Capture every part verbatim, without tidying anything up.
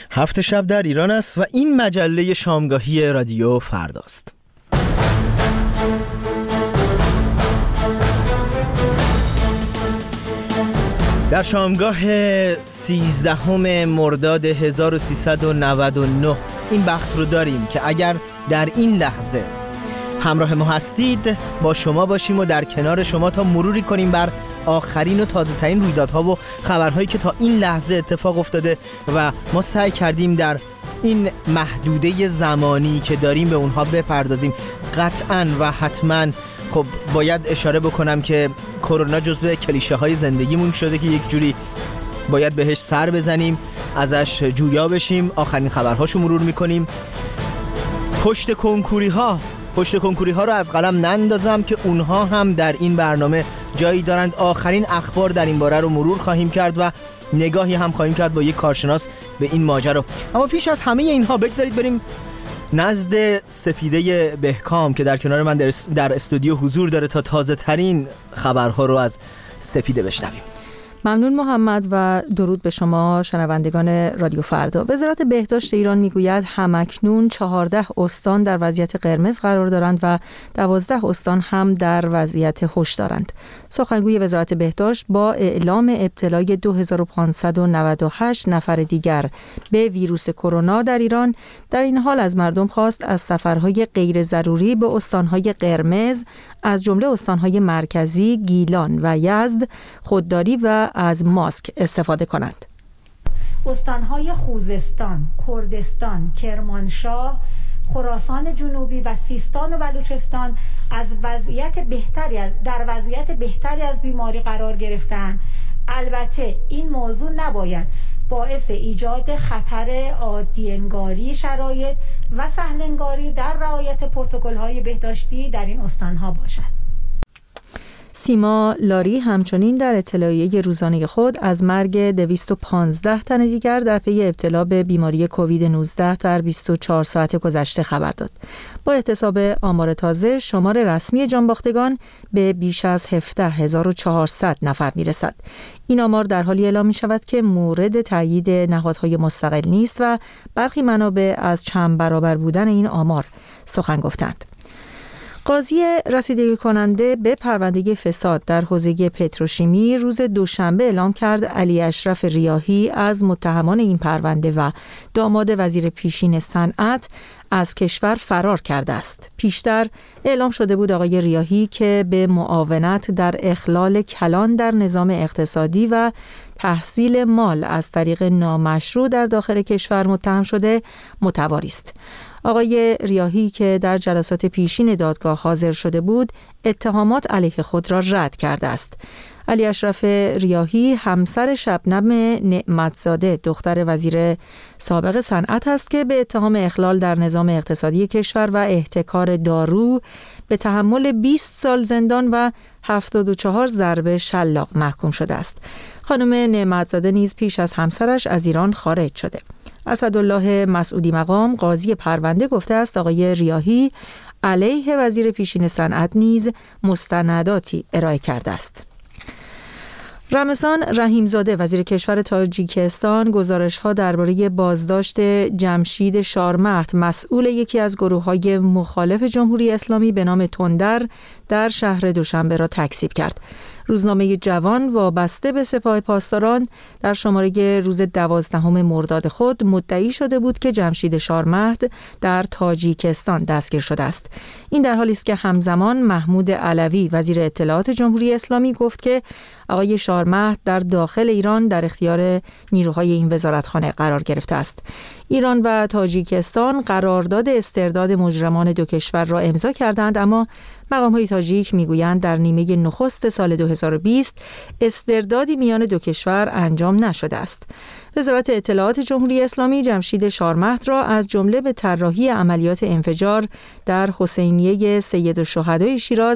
هفت شب در ایران است و این مجله شامگاهی رادیو فرداست. در شامگاه سیزدهم مرداد هزار و سیصد و نود و نه این بخت رو داریم که اگر در این لحظه همراه ما هستید با شما باشیم و در کنار شما تا مروری کنیم بر آخرین و تازه ترین رویدادها و خبرهایی که تا این لحظه اتفاق افتاده و ما سعی کردیم در این محدوده زمانی که داریم به اونها بپردازیم. قطعاً و حتماً خب باید اشاره بکنم که کرونا جزو کلیشه های زندگیمون شده که یک جوری باید بهش سر بزنیم، ازش جویا بشیم، آخرین خبرهاشو مرور میکنیم. پشت کنکوری ها پشت کنکوری ها رو از قلم نندازم که اونها هم در این برنامه جایی دارند. آخرین اخبار در این باره رو مرور خواهیم کرد و نگاهی هم خواهیم کرد با یک کارشناس به این ماجرا. اما پیش از همه اینها بگذارید بریم نزد سپیده بهکام که در کنار من در استودیو حضور داره تا تازه ترین خبرها رو از سپیده بشنویم. ممنون محمد و درود به شما شنوندگان رادیو فردا. وزارت بهداشت ایران میگوید همکنون چهارده استان در وضعیت قرمز قرار دارند و دوازده استان هم در وضعیت هوش دارند. سخنگوی وزارت بهداشت با اعلام ابتلای دو هزار و پانصد و نود و هشت نفر دیگر به ویروس کرونا در ایران در این حال از مردم خواست از سفرهای غیر ضروری به استانهای قرمز از جمله استانهای مرکزی، گیلان و یزد خودداری و از ماسک استفاده کنند. استانهای خوزستان، کردستان، کرمانشاه، خراسان جنوبی و سیستان و بلوچستان از وضعیت بهتری از در وضعیت بهتری از بیماری قرار گرفتند. البته این موضوع نباید باعث ایجاد خطر عادی‌انگاری شرایط و سهل‌انگاری در رعایت پروتکل‌های بهداشتی در این استان‌ها باشد. سیما لاری همچنین در اطلاعیه روزانه خود از مرگ دویست و پانزده تن دیگر در پی ابتلا به بیماری کووید نوزده در بیست و چهار ساعت گذشته خبر داد. با احتساب آمار تازه شمار رسمی جانباختگان به بیش از هفده هزار و چهارصد نفر میرسد. این آمار در حالی اعلام می شود که مورد تایید نهادهای مستقل نیست و برخی منابع از چند برابر بودن این آمار سخن گفتند. قاضی رسیدگی کننده به پرونده فساد در حوزه پتروشیمی روز دوشنبه اعلام کرد علی اشرف ریاحی از متهمان این پرونده و داماد وزیر پیشین صنعت از کشور فرار کرده است. پیشتر اعلام شده بود آقای ریاحی که به معاونت در اخلال کلان در نظام اقتصادی و تحصیل مال از طریق نامشروع در داخل کشور متهم شده متواری است. آقای ریاحی که در جلسات پیشین دادگاه حاضر شده بود، اتهامات علیه خود را رد کرده است. علی اشرف ریاحی همسر شبنم نعمتزاده دختر وزیر سابق صنعت است که به اتهام اخلال در نظام اقتصادی کشور و احتکار دارو به تحمل بیست سال زندان و هفتاد و چهار ضربه شلاق محکوم شده است. خانم نعمتزاده نیز پیش از همسرش از ایران خارج شده. اسدالله مسعودی مقام قاضی پرونده گفته است آقای ریاحی علیه وزیر پیشین صنعت نیز مستنداتی ارائه کرده است. رمضان رحیمزاده وزیر کشور تاجیکستان گزارش‌ها درباره بازداشت جمشید شارمهد مسئول یکی از گروه‌های مخالف جمهوری اسلامی به نام تندر در شهر دوشنبه را تکذیب کرد. روزنامه جوان وابسته به سپاه پاسداران در شماره روز دوازدهم مرداد خود مدعی شده بود که جمشید شارمهد در تاجیکستان دستگیر شده است. این در حالی است که همزمان محمود علوی وزیر اطلاعات جمهوری اسلامی گفت که آقای شارمهد در داخل ایران در اختیار نیروهای این وزارتخانه قرار گرفته است. ایران و تاجیکستان قرارداد استرداد مجرمان دو کشور را امضا کردند، اما مقام‌های تاجیک میگویند در نیمه نخست سال دو هزار و بیست استردادی میان دو کشور انجام نشده است. وزارت اطلاعات جمهوری اسلامی جمشید شارمهد را از جمله به طراحی عملیات انفجار در حسینیه سید الشهدای شیراز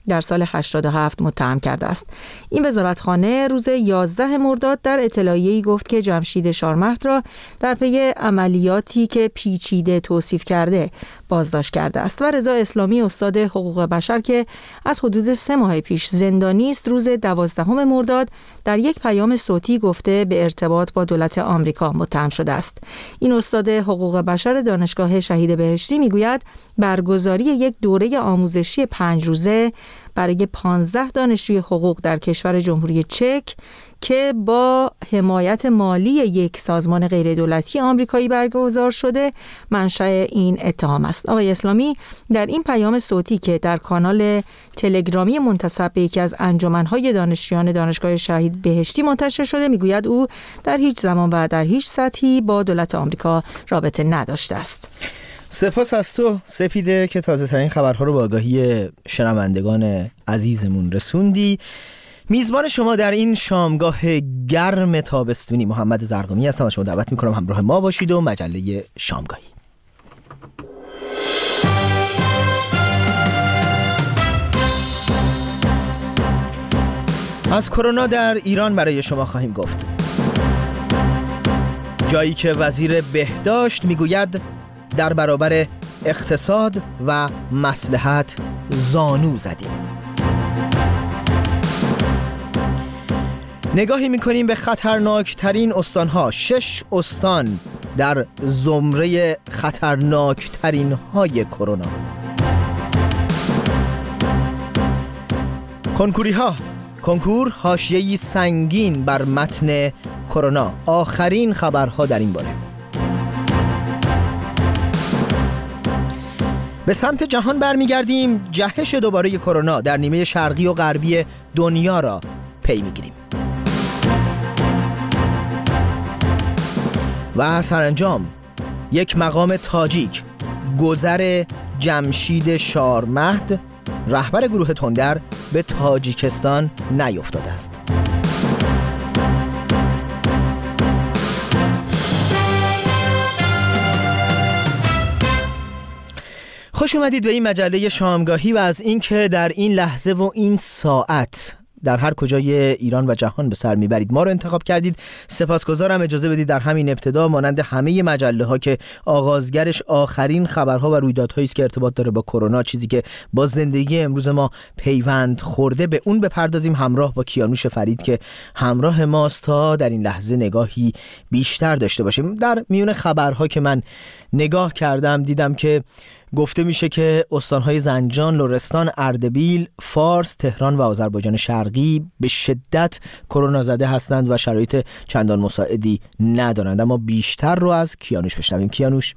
در سال هشتاد و هفت متهم کرده است. این وزارتخانه روز یازده مرداد در اطلاعیه‌ای گفت که جمشید شارمهد را در پی عملیاتی که پیچیده توصیف کرده بازداشت کرده است. و رضا اسلامی، استاد حقوق بشر که از حدود سه ماه پیش زندانی است، روز دوازدهم مرداد در یک پیام صوتی گفته به ارتباط با دولت آمریکا متهم شده است. این استاد حقوق بشر دانشگاه شهید بهشتی میگوید برگزاری یک دوره آموزشی پنج روزه برای پانزده دانشجوی حقوق در کشور جمهوری چک که با حمایت مالی یک سازمان غیردولتی آمریکایی برگزار شده منشأ این اتهام است. آقای اسلامی در این پیام صوتی که در کانال تلگرامی منتسب به یکی از انجمن‌های دانشجویان دانشگاه شهید بهشتی منتشر شده میگوید او در هیچ زمان و در هیچ سطحی با دولت آمریکا رابطه نداشته است. سپاس از تو سپیده که تازه ترین خبرها رو با آگاهی شنوندگان عزیزمون رسوندی. میزبان شما در این شامگاه گرم تابستونی محمد زرقامی هستم و شما دعوت میکنم همراه ما باشید و مجله شامگاهی. از کرونا در ایران برای شما خواهیم گفت. جایی که وزیر بهداشت میگوید در برابر اقتصاد و مصلحت زانو زدیم. نگاهی میکنیم به خطرناکترین استانها. شش استان در زمره خطرناکترین های کرونا. کنکوری ها کنکور حاشیه‌ای سنگین بر متن کرونا. آخرین خبرها در این باره. به سمت جهان برمیگردیم. جهش دوباره کرونا در نیمه شرقی و غربی دنیا را پی میگیریم. و سرانجام یک مقام تاجیک، گذر جمشید شارمهد رهبر گروه تندر به تاجیکستان نیفتاده است. خوش اومدید به این مجله شامگاهی و از اینکه در این لحظه و این ساعت در هر کجای ایران و جهان به سر میبرید ما رو انتخاب کردید. سپاسگزارم. اجازه بدید در همین ابتدا مانند همه مجله ها که آغازگرش آخرین خبرها و رویدادهایی است که ارتباط داره با کرونا، چیزی که با زندگی امروز ما پیوند خورده، به اون بپردازیم همراه با کیانوش فرید که همراه ماست تا در این لحظه نگاهی بیشتر داشته باشیم. در میون خبرها که من نگاه کردم دیدم که گفته میشه که استانهای زنجان، لرستان، اردبیل، فارس، تهران و آذربایجان شرقی به شدت کرونا زده هستند و شرایط چندان مساعدی ندارند. اما بیشتر رو از کیانوش بشنویم. کیانوش.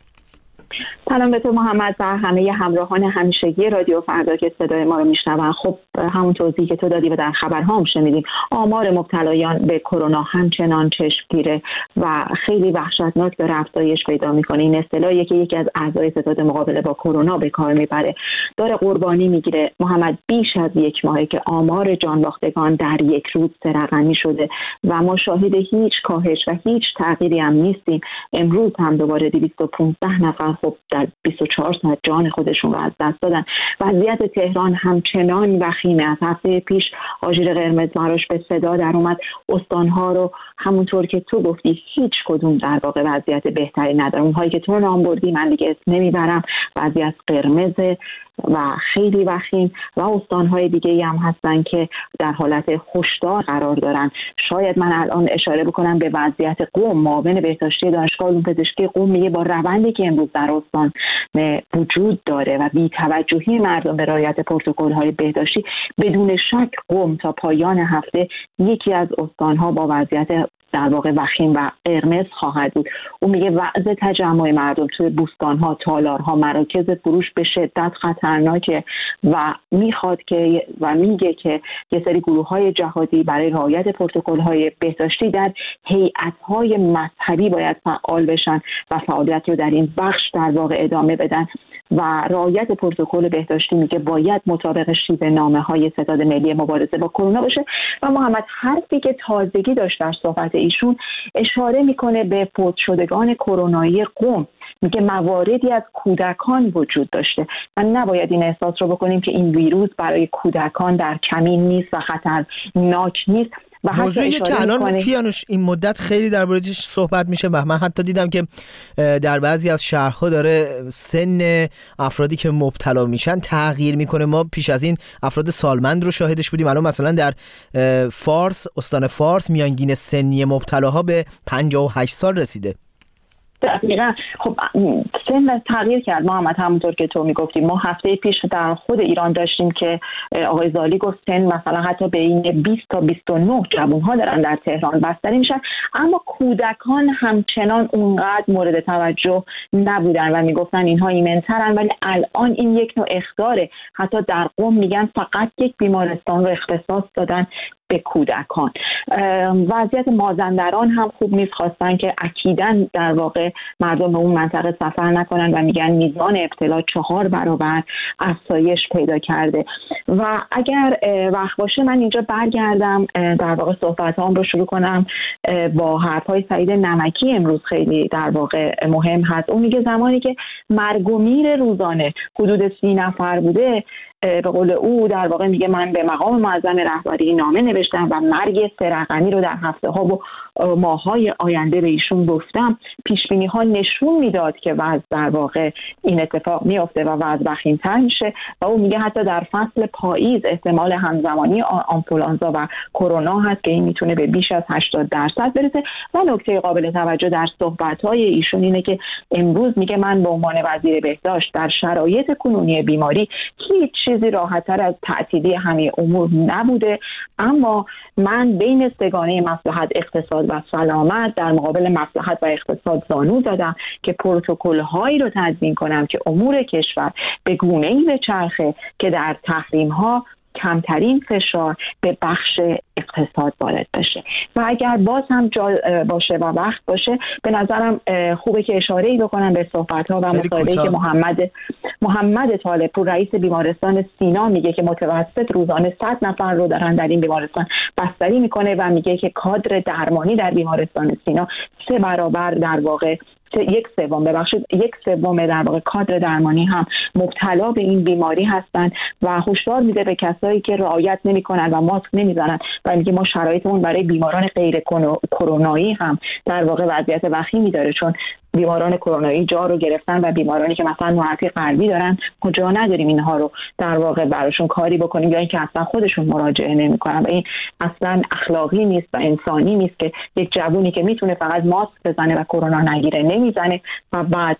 سلام به تو محمد و همه همراهان همیشگی رادیو فردا که صدای ما رو میشنون. خب همون توضیحی که تو دادی و در خبرها هم شنیدیم، آمار مبتلایان به کرونا همچنان چشمگیره و خیلی وحشتناک داره افزایش پیدا میکنه. این اصطلاحی که یکی از اعضای ستاد مقابله با کرونا به کار میبره داره قربانی میگیره. محمد، بیش از یک ماهه که آمار جان باختگان در یک روز سه رقمی شده و ما شاهد هیچ کاهش و هیچ تغییری هم نیستیم. امروز هم دوباره دویست و پانزده نفر خب در بیست و چهار ساعت جان خودشون رو از دست دادن. وضعیت تهران همچنان وخیمه. از هفته پیش آژیر قرمز براش به صدا در اومد. استانها رو همونطور که تو گفتی هیچ کدوم در واقع وضعیت بهتری نداره. اونهایی که تو نام بردی من دیگه اسم نمیبرم، وضعیت قرمزه و خیلی وخیم و استانهای دیگه هم هستن که در حالت هشدار قرار دارن. شاید من الان اشاره بکنم به وضعیت قم. معاون بهداشتی دانشگاه علوم پزشکی قم میگه با روندی که امروز در استان وجود داره و بی‌توجهی مردم به رعایت پروتکل‌های بهداشتی، بدون شک قم تا پایان هفته یکی از استانها با وضعیت در واقع وخیم و قرمز خواهد بود. اون میگه وضع تجمع مردم توی بوستان‌ها، تالارها، مراکز فروش به شدت خطرناکه و میخواد که و میگه که یه سری گروه‌های جهادی برای رعایت پروتکل‌های بهداشتی در هیئت‌های مذهبی باید فعال بشن و فعالیت رو در این بخش در واقع ادامه بدن و رعایت پروتکل بهداشتی میگه باید مطابق شیوه نامه‌های ستاد ملی مبارزه با کرونا باشه. و محمد حرفی که تازگی داشت در صحبت ایشون اشاره میکنه به فوت شدگان کرونایی قم میگه مواردی از کودکان وجود داشته و نباید این احساس رو بکنیم که این ویروس برای کودکان در کمین نیست و خطرناک نیست. موضوعی که الان کیانوش این مدت خیلی درباره‌اش صحبت میشه و من حتی دیدم که در بعضی از شهرها داره سن افرادی که مبتلا میشن تغییر میکنه. ما پیش از این افراد سالمند رو شاهدش بودیم، الان مثلا در فارس، استان فارس، میانگین سنی مبتلاها به پنجاه و هشت سال رسیده. دقیقا. خب سن تغییر کرد محمد، همونطور که تو میگفتی. ما هفته پیش در خود ایران داشتیم که آقای زالی گفت سن مثلا حتی بین بیست تا بیست و نه جوان‌ها دارن در تهران بستری میشن، اما کودکان همچنان اونقدر مورد توجه نبودن و میگفتن اینها ایمن‌ترن، ولی الان این یک نوع اخطاره. حتی در قم میگن فقط یک بیمارستان رو اختصاص دادن به کودکان. وضعیت مازندران هم خوب نیست، خواستن که اکیداً در واقع مردم به اون منطقه سفر نکنن و میگن میزان ابتلا چهار برابر افزایش پیدا کرده. و اگر وقت باشه من اینجا برگردم در واقع صحبتام رو شروع کنم با حرفای سعید نمکی. امروز خیلی در واقع مهم هست. اون میگه زمانی که مرگ و میر روزانه حدود سی نفر بوده، به قول او در واقع میگه من به مقام معظم رهبری نامه نوشتم و مرگ سه رقمی رو در هفته ها و ماه های آینده به ایشون گفتم. پیش بینی ها نشون میداد که وضع در واقع این اتفاق میفته و وضع وخیم‌تر میشه و او میگه حتی در فصل پاییز احتمال همزمانی آنفولانزا و کرونا هست که این میتونه به بیش از هشتاد درصد برسه. و نکته قابل توجه در صحبت های ایشون اینه که امروز میگه من به عنوان وزیر بهداشت در شرایط کنونی بیماری هیچ چیزی راحت‌تر از تعطیلی همه امور نبوده، اما من بین سگانه مصلحت اقتصاد و سلامت در مقابل مصلحت و اقتصاد زانو زدم که پروتکل‌هایی رو تدوین کنم که امور کشور به گونه‌ای بچرخه که در تحریم‌ها کمترین فشار به بخش اقتصاد وارد بشه. و اگر باز هم جا باشه و وقت باشه به نظرم خوبه که اشاره‌ای بکنم به صحبت‌ها و مصاحبه‌ای که محمد محمد طالب‌پور رئیس بیمارستان سینا میگه که متوسط روزانه صد نفر رو دارن در این بیمارستان بستری میکنه و میگه که کادر درمانی در بیمارستان سینا سه برابر در واقع یک سوم ببخشید یک سوم در واقع کادر درمانی هم مبتلا به این بیماری هستند و هشدار میده به کسایی که رعایت نمیکنن و ماسک نمیزنن و میگه ما شرایطمون برای بیماران غیر کرونایی هم در واقع وضعیت وخیمی داره، چون بیماران کرونایی جا رو گرفتن و بیمارانی که مثلا معافی قلبی دارن کجا نداریم اینها رو در واقع براشون کاری بکنیم یا اینکه اصلا خودشون مراجعه نمیکنن و این اصلا اخلاقی نیست و انسانی نیست که یک جوونی که میتونه فقط ماسک بزنه و کرونا نگیره نمیزنه و بعد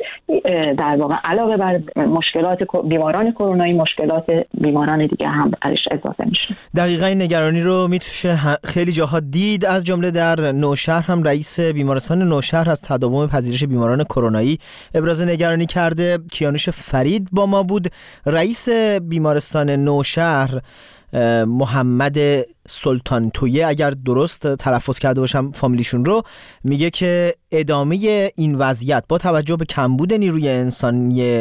در واقع علاوه بر مشکلات بیماران کرونایی مشکلات بیماران دیگه هم برش اضافه میشه. دقیقاً این نگرانی رو میشه خیلی جاها دید، از جمله در نوشهر هم رئیس بیمارستان نوشهر از تداوم پذیرش بیماران کرونایی ابراز نگرانی کرده. کیانوش فرید با ما بود. رئیس بیمارستان نوشهر محمد سلطان تویه، اگر درست تلفظ کرده باشم فامیلیشون رو، میگه که ادامه این وضعیت با توجه به کمبود نیروی انسانی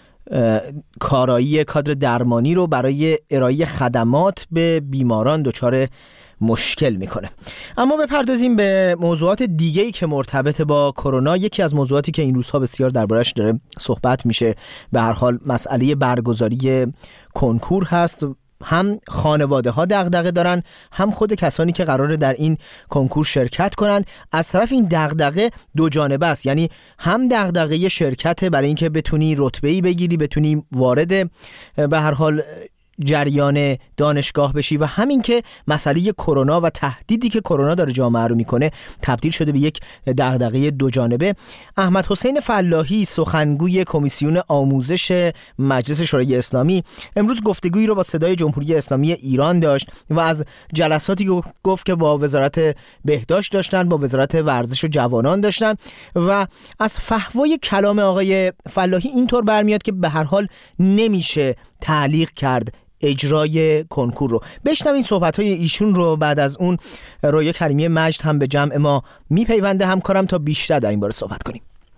کارایی کادر درمانی رو برای ارائه خدمات به بیماران دچار مشکل میکنه. اما بپردازیم به موضوعات دیگه‌ای که مرتبط با کرونا. یکی از موضوعاتی که این روزها بسیار دربارش داره صحبت میشه به هر حال مسئله برگزاری کنکور هست. هم خانواده ها دغدغه دارن، هم خود کسانی که قراره در این کنکور شرکت کنند. از طرف این دغدغه دو جانبه است، یعنی هم دغدغه شرکت برای اینکه بتونی رتبه‌ای بگیری، بتونی وارد به هر حال جریان دانشگاه بشی، و همین که مسئله کرونا و تهدیدی که کرونا داره جامعه رو میکنه تبدیل شده به یک دغدغه دو جانبه. احمد حسین فلاحی سخنگوی کمیسیون آموزش مجلس شورای اسلامی امروز گفتگویی رو با صدای جمهوری اسلامی ایران داشت و از جلساتی گفت که با وزارت بهداشت داشتن، با وزارت ورزش و جوانان داشتن، و از فحوای کلام آقای فلاحی اینطور برمیاد که به هر حال نمیشه تعلیق کرد اجرای کنکور رو. بشنوین صحبت‌های ایشون رو. بعد از اون رویا کریمی مجد هم به جمع ما میپیونده همکارم تا بیشتر در این باره صحبت کنیم.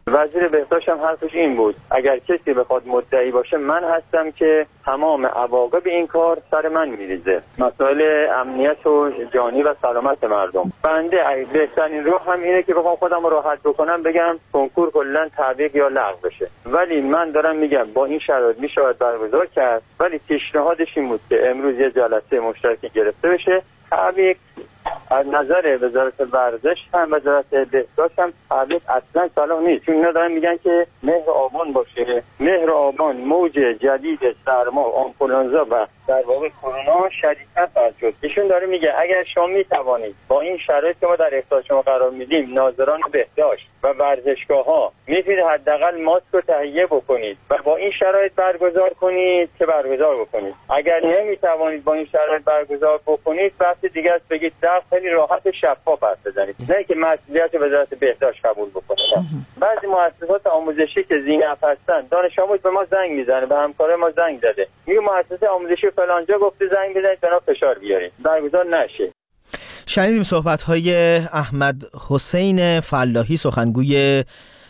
وزیر بهداشت هم حرفش این بود اگر کسی بخواد مدعی باشه من هستم که تمام عواقب این کار سر من میریزه، مسائل امنیت و جانی و سلامت مردم. بنده بهترین راه هم اینه که بخوام خودم راحت بکنم بگم کنکور کلا تعویق یا لغو بشه، ولی من دارم میگم با این شرایط میشود برگزار کرد، ولی پیشنهادش این بود که امروز یه جلسه مشترکی گرفته بشه. تعویق از نظر وزارت ورزش هم وزارت بهداشت هم تعویق اصلا صلاح نیست، چون اینا دارن میگن که مهر آبان باشه، مهر آبان موج جدید سرما آنفولانزا و در واقع کرونا شدیدتر خواهد شد. ایشون داره میگه اگر شما میتوانید با این شرایط که ما در اختیار شما قرار میدیم ناظران بهداشت و ورزشگاه ها میتونید حداقل ماسک رو تهیه بکنید و با این شرایط برگزار کنید که برگزار بکنید. اگر نمیتوانید با این شرایط برگزار بکنید بحث دیگه است، بگید در خیلی راحت شفاف حرف بزنید، نه که مسئولیت وزارت بهداشت قبول بکنه. بعضی مؤسسات آموزشی که ذی‌نفع هستن دانش آموز به ما زنگ میزنه، به همکار ما زنگ زده، میگه مؤسسه آموزشی فلانجا گفته زنگ بزنید بنا فشار بیارید برگزار نشه. شنیدیم صحبت‌های احمد حسین فلاحی سخنگوی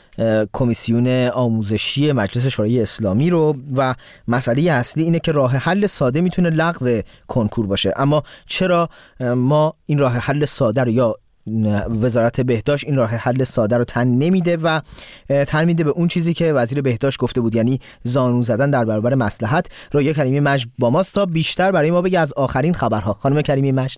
کمیسیون آموزشی مجلس شورای اسلامی رو و مسئله اصلی اینه که راه حل ساده میتونه لغو کنکور باشه، اما چرا ما این راه حل ساده رو یا وزارت بهداشت این راه حل ساده رو تن نمیده و تن میده به اون چیزی که وزیر بهداشت گفته بود، یعنی زانو زدن در برابر مصلحت. رویا کریمی مجد با ماست تا بیشتر برای ما بگه از آخرین خبرها. خانم کریمی مجد.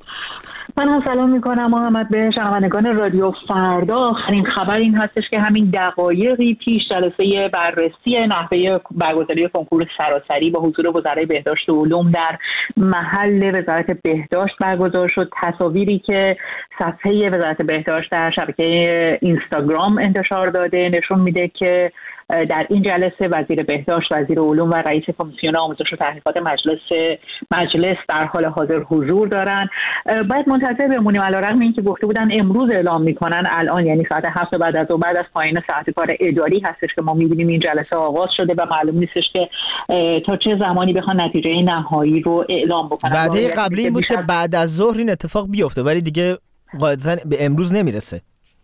من هم سلام میکنم محمد به شنوندگان رادیو فردا. آخرین خبر این هستش که همین دقایقی پیش جلسه بررسی نحوه برگزاری کنکور سراسری با حضور وزرای بهداشت و علوم در محل وزارت بهداشت برگزار شد. تصاویری که صفحه وزارت بهداشت در شبکه اینستاگرام انتشار داده نشون میده که در این جلسه وزیر بهداشت، وزیر علوم و رئیس کمیسیون آموزش و تحقیقات مجلس مجلس در حال حاضر حضور دارن. باید منتظر بمونیم، علیرغم اینکه گفته بودن امروز اعلام میکنن، الان یعنی ساعت هفت بعد از بعد از پایان ساعت کار اداری هستش که ما میبینیم این جلسه آغاز شده و معلوم نیستش که تا چه زمانی بخوان نتیجه نهایی رو اعلام بکنن. وعده قبلی این بود که بعد از ظهر این اتفاق بیفته، ولی دیگه قاعدتا به امروز نمیرسه.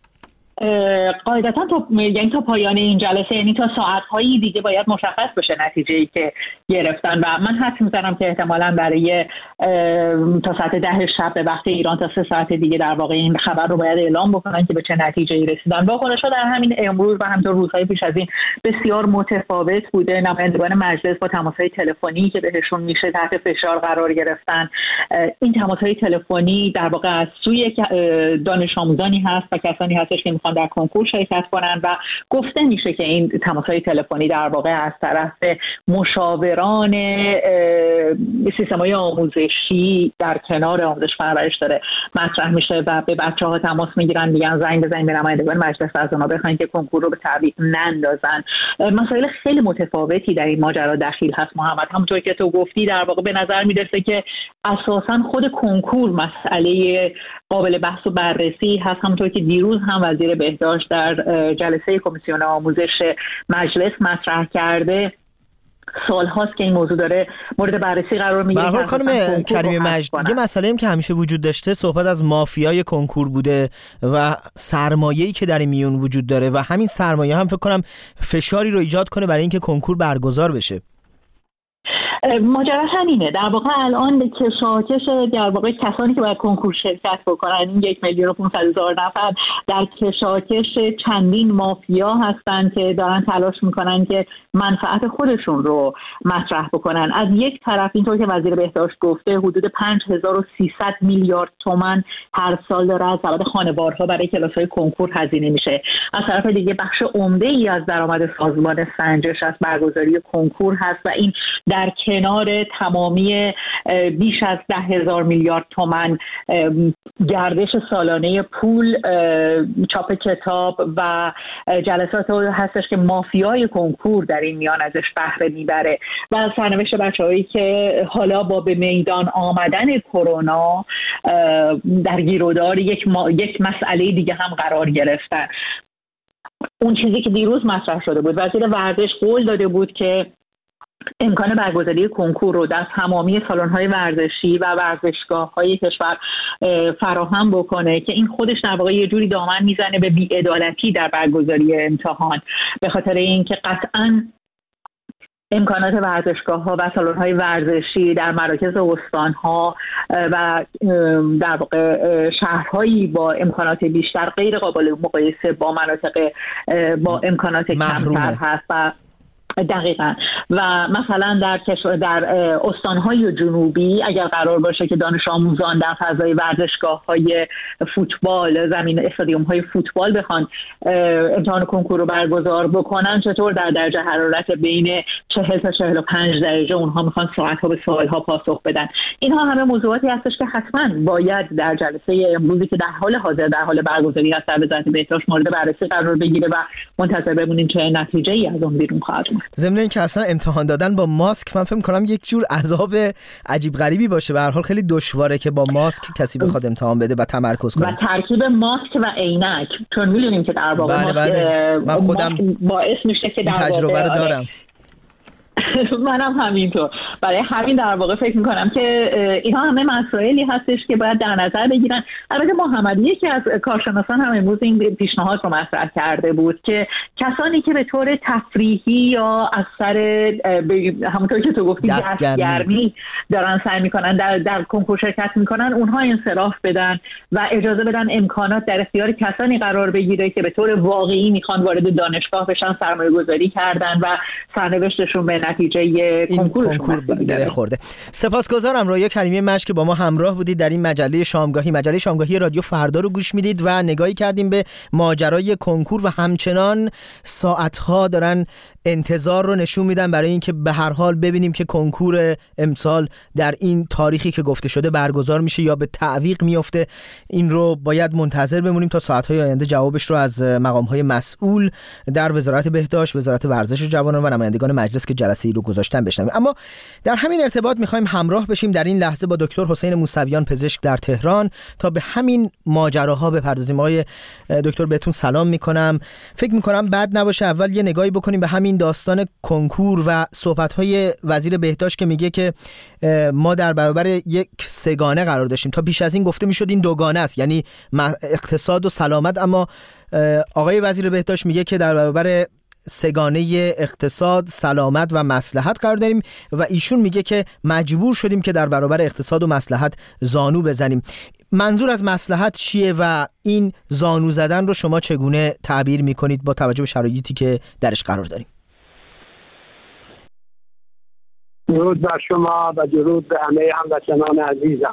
قاعدتا تا یعنی تا پایان این جلسه، یعنی تا ساعت‌هایی دیگه باید مشخص بشه نتیجه‌ای که گرفتن و من حدس می‌زنم که احتمالاً برای تا ساعت ده شب به وقت ایران تا سه ساعت دیگه در واقع این خبر رو باید اعلام بکنن که به چه نتیجه‌ای رسیدن. واکنش‌ها در همین امروز و همینطور روزهای پیش از این بسیار متفاوت بوده. نمایندگان مجلس با تماس‌های تلفنی که بهشون میشه تحت فشار قرار گرفتن. این تماس‌های تلفنی در واقع از سوی دانش آموزانی هست و کسانی هستش که در کنکور شرکت کنن و گفته میشه که این تماس‌های تلفنی در واقع از طرف مشاوران سیستم‌های آموزشی در کنار آموزش پرورش داره مطرح میشه و به بچه‌ها تماس میگیرن، میگن زنگ بزنید به نمایندگان مجلس از اونها بخواین که کنکور رو به تعویق نندازن. مسائل خیلی متفاوتی در این ماجرا دخیل هست محمد. همونطور که تو گفتی در واقع به نظر میرسه که اساساً خود کنکور مسئله قابل بحث و بررسی هست. همونطور که دیروز هم وزیر بهداشت در جلسه کمیسیون آموزش مجلس مطرح کرده، سال هاست که این موضوع داره مورد بررسی قرار میگیره. به هر حال خانم کریمی مجد، یه مسئله ایم که همیشه وجود داشته، صحبت از مافیای کنکور بوده و سرمایه‌ای که در این میون وجود داره و همین سرمایه هم فکر کنم فشاری رو ایجاد کنه برای اینکه کنکور برگزار بشه. ماجرا همینه در واقع. الان کشاکش در واقع کسانی که باید کنکور شرکت بکنن، یک میلیون و پانصد هزار نفر، در کشاکش چندین مافیا هستن که دارن تلاش میکنن که منفعت خودشون رو مطرح بکنن. از یک طرف اینطور که وزیر بهداشت گفته حدود پنج هزار و سیصد میلیارد تومان هر سال داره از سبد خانوارها برای کلاس‌های کنکور هزینه میشه. از طرف دیگه بخش عمده‌ای از درآمد سازمان سنجش از برگزاری کنکور هست و این در کنار تمامی بیش از ده هزار میلیارد تومان گردش سالانه پول، چاپ کتاب و جلسات هستش که مافیای کنکور در این میان ازش بهره میبره و سرنوشت بچه‌هایی که حالا با به میدان آمدن کرونا در گیرودار یک, ما... یک مسئله دیگه هم قرار گرفتن. اون چیزی که دیروز مطرح شده بود، وزیر ورزش قول داده بود که امکان برگزاری کنکور رو در تمامی سالن‌های ورزشی و ورزشگاه‌های کشور فراهم بکنه که این خودش در واقع یه جوری دامن میزنه به بی‌عدالتی در برگزاری امتحان، به خاطر اینکه قطعاً امکانات ورزشگاه‌ها و سالن‌های ورزشی در مراکز استان‌ها و در واقع شهرهایی با امکانات بیشتر غیر قابل مقایسه با مناطق با امکانات کمتر هست. و دقیقاً و مثلا در در استان‌های جنوبی اگر قرار باشه که دانش آموزان در فضای ورزشگاه‌های فوتبال، زمین استادیوم‌های فوتبال بخوان امتحان کنکور رو برگزار بکنن، چطور در درجه حرارت بین چهل تا چهل و پنج درجه اونها میخوان ساعت‌ها به سوال‌ها پاسخ بدن؟ اینها همه موضوعاتی هستش که حتماً باید در جلسه امروزی که در حال حاضر در حال برگزاری هست در وزارت بهداشت مورد بررسی قرار بگیره و منتظر بمونیم چه نتیجه‌ای از اون بیرون خواهد اومد. ضمن اینکه اصلا امتحان دادن با ماسک من فکر می‌کنم یک جور عذاب عجیب غریبی باشه، به هر حال خیلی دشواره که با ماسک کسی بخواد امتحان بده و تمرکز کنه. و ترکیب ماسک و عینک، چون می‌دونیم که در واقع بله بله. من خودم باعث میشه که در واقع تجربه رو دارم. منم همینطور. برای همین در واقع فکر میکنم که اینها همه مسائلی هستش که باید در نظر بگیرن. البته محمد یکی از کارشناسان هم امروز این پیشنهاد رو مطرح کرده بود که کسانی که به طور تفریحی یا از سر همونطور که تو گفتی دستگرمی دارن سعی میکنن در در کنکور شرکت میکنن، اونها انصراف بدن و اجازه بدن امکانات در اختیار کسانی قرار بگیره که به طور واقعی میخوان وارد دانشگاه بشن، سرمایه گذاری کردن و سرنوشتشون به نتیجه این کنکور گره خورده. سپاسگزارم رویا کریمی مشک که با ما همراه بودید در این مجله شامگاهی. مجله شامگاهی رادیو فردا رو گوش میدید و نگاهی کردیم به ماجرای کنکور و همچنان ساعتها دارن انتظار رو نشون میدن برای اینکه به هر حال ببینیم که کنکور امسال در این تاریخی که گفته شده برگزار میشه یا به تعویق میفته. این رو باید منتظر بمونیم تا ساعتهای آینده جوابش رو از مقامهای مسئول در وزارت بهداشت، وزارت ورزش و جوانان و نمایندگان مجلس که جلسه ای رو گذاشتن بشنویم. اما در همین ارتباط میخوایم همراه بشیم در این لحظه با دکتر حسین موسویان پزشک در تهران تا به همین ماجراها بپردازیم. آقای دکتر بهتون سلام میکنم. فکر میکنم بد نباشه اول یه نگاهی بکنیم به همین داستان کنکور و صحبت‌های وزیر بهداشت که میگه که ما در برابر یک سگانه قرار داشتیم. تا پیش از این گفته میشد این دوگانه است، یعنی اقتصاد و سلامت، اما آقای وزیر بهداشت میگه که در برابر سگانه اقتصاد، سلامت و مصلحت قرار داریم و ایشون میگه که مجبور شدیم که در برابر اقتصاد و مصلحت زانو بزنیم. منظور از مصلحت چیه و این زانو زدن رو شما چگونه تعبیر میکنید با توجه به شرایطی که درش قرار داریم؟ درود بر شما و درود به همه هموطنان عزیزم.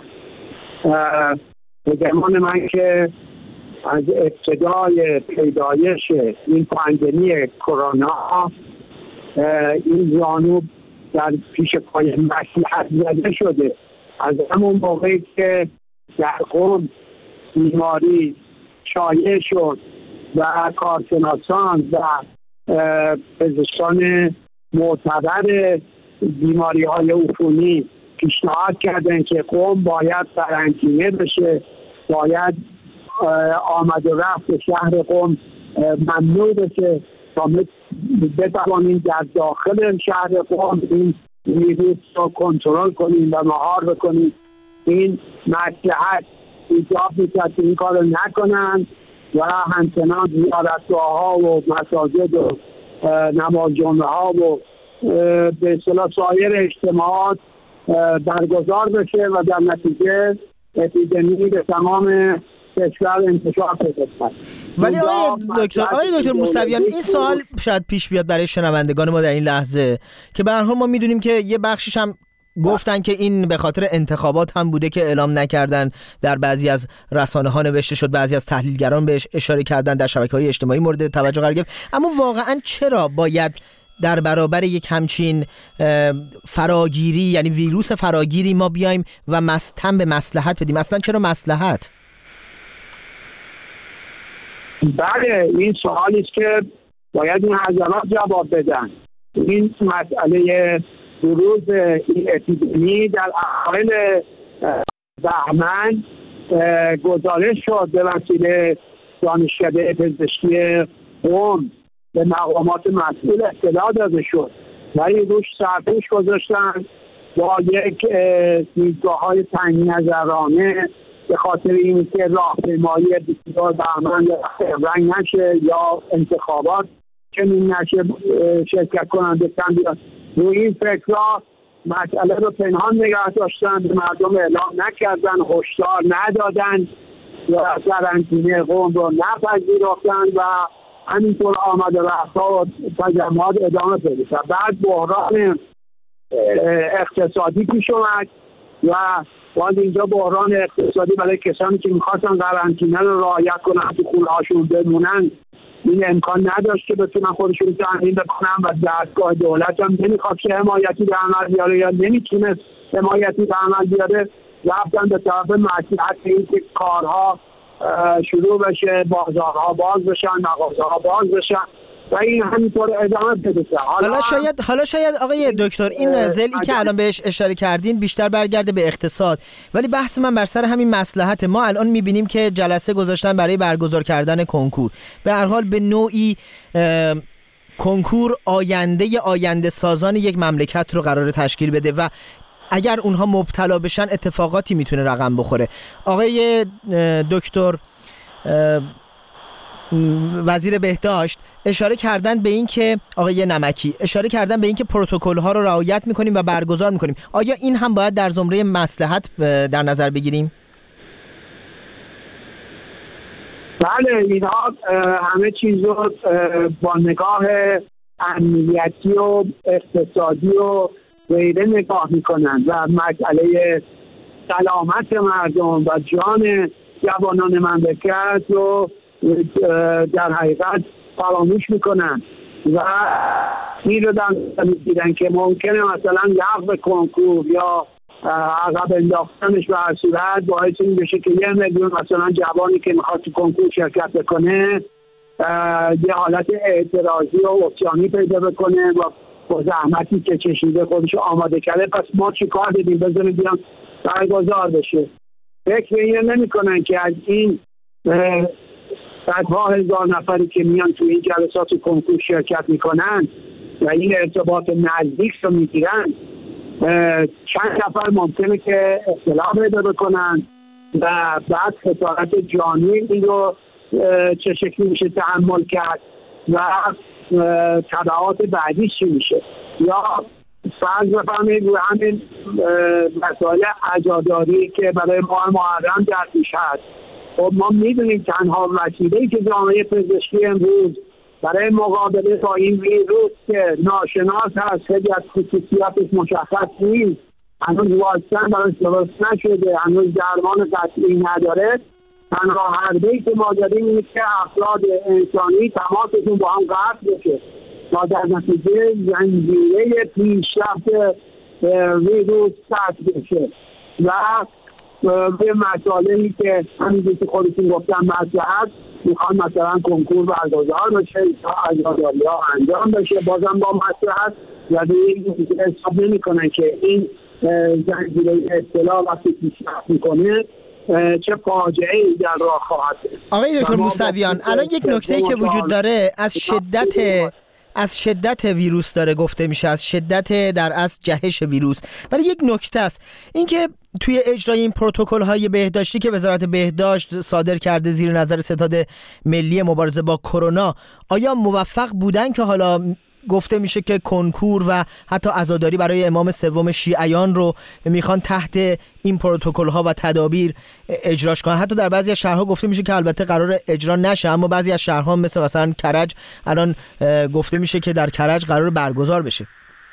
به گمان من که از ابتدای پیدایش این پاندمی کرونا این زانو در پیش پای مصلحت زده شده. از همون موقعی که در قم بیماری شایع شد و کارشناسان و پزشکان معتبر بیماری های عفونی پیشنهاد کردن که قم باید قرنطینه بشه، باید آمد و رفت شهر قم ممنوع بشه تا بتوانیم در داخل شهر قم این ویروس رو کنترل کنیم و مهار بکنیم. این مصلحت ایجاب میکرد که این کار رو نکنن و همچنان زیارتگاه‌ها و مساجد و نماز جمعه ها و به اصطلاح سایر اجتماعات برگزار بشه و در نتیجه اپیدمی به تمام کشور انتشار پیدا کنه. ولی آقای دکتر آقای دکتر موسویان این سوال شاید پیش بیاد برای شنوندگان ما در این لحظه که به هر حال ما میدونیم که یه بخشش هم گفتن که این به خاطر انتخابات هم بوده که اعلام نکردن، در بعضی از رسانه ها نوشته شد، بعضی از تحلیلگران بهش اشاره کردن، در شبکه‌های اجتماعی مورد توجه قرار گرفت. اما واقعا چرا باید در برابر یک همچین فراگیری، یعنی ویروس فراگیری، ما بیایم و مستم به مصلحت بدیم؟ اصلا چرا مصلحت؟ بله، این سوالی است که باید این حضرات جواب بدن. این مسئله بروز این اپیدمی در اوایل بهمن گزارش شد به وسیله دانشکده پزشکی قم، به مقامات مسئول اطلاع داده شد ولی روش سرپوش گذاشتن با یک دیدگاه‌های تنگ‌نظرانه به خاطر اینکه راهپیمایی بیست بهمن رنگ نشه یا انتخابات چنین نشه شرکت کننده کم بیاد. روی این فکرها مسئله رو پنهان نگه داشتن، به مردم اعلام نکردن، هشدار ندادن و قرنطینه قوم رو نپذیرفتن و همینطور آمد و رفت‌ها و تجمعات ادامه پیدا کرد. بعد بحران اقتصادی پیش اومد و باز اینجا بحران اقتصادی برای کسانی که میخواستن قرنطینه رو رعایت کنن تو خونه‌هاشون بمونن این امکان نداشت که بتونن خودشون تامین بکنن و دستگاه دولت هم نمیخواد که حمایتی به عمل بیاره یا نمیتونست حمایتی به عمل بیاره، رفتن به طرف مصلحت این که کارها شروع بشه، بازارها باز بشن، مغازه‌ها باز بشن و این همینطور ادامه بده. حالا, حالا شاید حالا شاید آقای دکتر این ذیلی که الان بهش اشاره کردین بیشتر برگرده به اقتصاد، ولی بحث من بر سر همین مصلحت. ما الان می‌بینیم که جلسه گذاشتن برای برگزار کردن کنکور. به هر حال به نوعی کنکور آینده آینده سازان یک مملکت رو قرار تشکیل بده و اگر اونها مبتلا بشن اتفاقاتی میتونه رقم بخوره. آقای دکتر وزیر بهداشت اشاره کردن به این که آقای نمکی اشاره کردن به این که پروتکل ها رو رعایت میکنیم و برگزار میکنیم. آیا این هم باید در زمره مصلحت در نظر بگیریم؟ بله، اینها همه چیز رو با نگاه امنیتی و اقتصادی و غیره نگاه میکنن و مسئله سلامت مردم و جان جوانان مملکت رو در حقیقت فراموش میکنن و این رو در میگیرن که ممکنه مثلا لغو کنکور یا عقب انداختنش به هر صورت باعث این بشه که یه میلیون مثلا جوانی که میخواد تو کنکور شرکت بکنه یه حالت اعتراضی و اپسیانی پیدا بکنه و با زحمتی که چشیده خودش آماده کرده، پس ما چی کار دیدیم بزنیم بیان برگزار بشه. فکر اینو نمی کنن که از این صدها هزار نفری که میان تو این جلسات کنکور شرکت میکنن و این ارتباط نزدیک رو میگیرن چند نفر ممکنه که اختلاف پیدا بکنن و بعد خسارت جانی این رو چه شکلی میشه تحمل کرد و تبعات بعدی چی میشه. یا فرض بفهمید روی همین مسائل عزاداری که برای ماه محرم در پیش هست. خب ما میدونیم تنها وسیله‌ای که جامعه پزشکی امروز برای مقابله با این ویروس که ناشناس هست، خیلی از خصوصیاتش مشخص نیست، هنوز واکسن براش درست نشده، هنوز درمان قطعی نداره، تنها حربه‌ای که ما داریم اینه که افراد انسانی تماسشون با هم قطع بشه تا در نتیجه زنجیره پیشرفت ویروس قطع بشه و به مسائلی که همینجوری که خودتون گفتم مصلحت میخوان مثلا کنکور برگزار بشه تا عزاداری ها انجام بشه بازم با مصلحت و به این حساب نمی کنن که این زنجیره اطلاع وقتی پیشرفت میکنه چه فاجعه‌ای در راه خواهد. آقای دکتر موسویان الان یک نکته‌ای که وجود داره از شدت از شدت ویروس داره گفته میشه، از شدت در اصل جهش ویروس، ولی یک نکته است اینکه توی اجرای این پروتکل‌های بهداشتی که وزارت بهداشت صادر کرده زیر نظر ستاد ملی مبارزه با کرونا، آیا موفق بودن که حالا گفته میشه که کنکور و حتی عزاداری برای امام سوم شیعیان رو میخوان تحت این پروتکل‌ها و تدابیر اجراش کنن؟ حتی در بعضی از شهرها گفته میشه که البته قرار اجرا نشه، اما بعضی از شهرها مثل مثلا کرج الان گفته میشه که در کرج قرار برگزار بشه.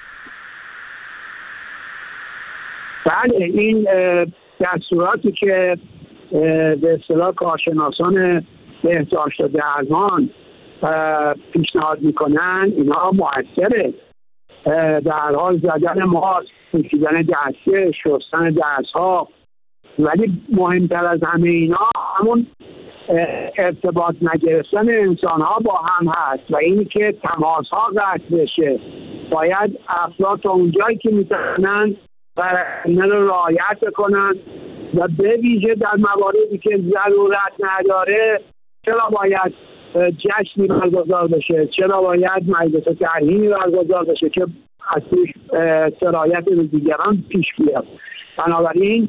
بله، این دستوراتی که به اصطلاح کارشناسان بهداشت و درمان پیشنهاد میکنن اینا موثره. در حال زدن ماسک، پوشیدن دسته، شستن دستها، ولی مهمتر از همه اینا همون ارتباط نگرفتن انسان ها با هم هست و اینی که تماس ها قطع بشه. باید افراد تا اونجایی که میتونن اینا رو رعایت کنن و به ویژه در مواردی که ضرورت نداره چرا باید جشنی برگزار بشه، چرا باید مجلس ترحیمی برگزار بشه که از توش سرایت به دیگران پیش بیاد. بنابراین